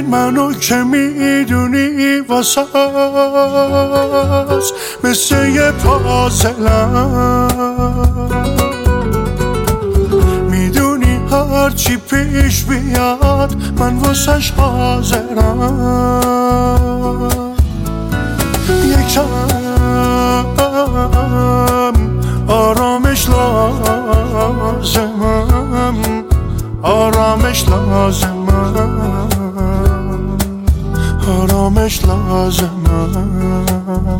منو که میدونی واسه مثل یه پازلم، میدونی هرچی پیش بیاد من واسش حاضرم. یکم آرامش لازمم، آرامش لازمم، آرامش لازمم.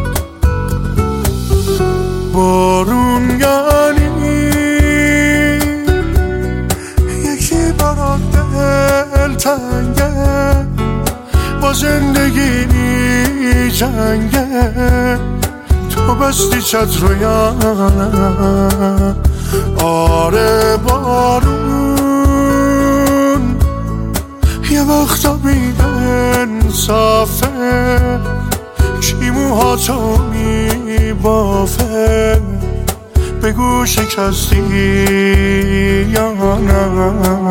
بارون یعنی یکی برات دلتنگه، با زندگی جنگه، تو بستی چتر یا نه؟ آره بارون یه وقتا بی انصافه، کی موهاتو میبافه، بگو شکستی یا نه؟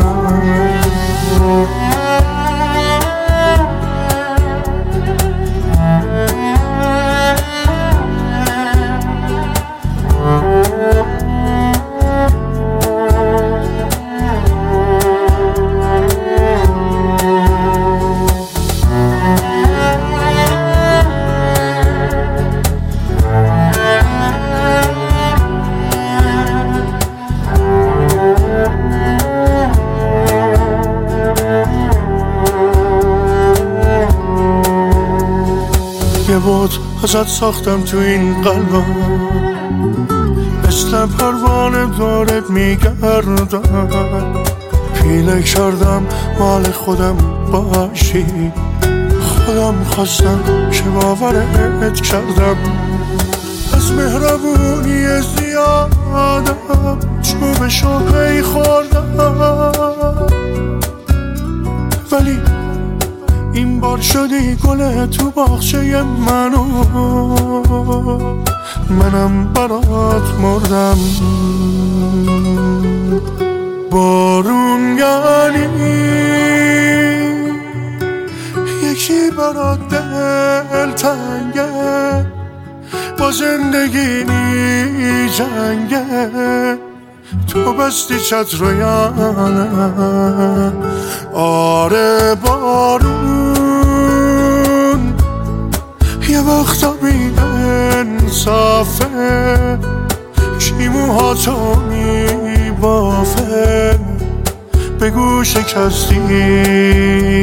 یه بود ازت ساختم تو این قلبم، مثل پروانه دارت میگردم، پیله کردم مال خودم باشی، خودم خواستم که باورت کردم. از مهربونی زیادم چوبشو پی خوردم، ولی این بار شدی گل تو باغچه منو، منم برات مردم. بارون یعنی یکی برات دلتنگه، با زندگی جنگه، تو بستی چتر یا نه؟ آره بارون یه وقتا بی انصافه، کی موهاتو میبافه، بگو شکستی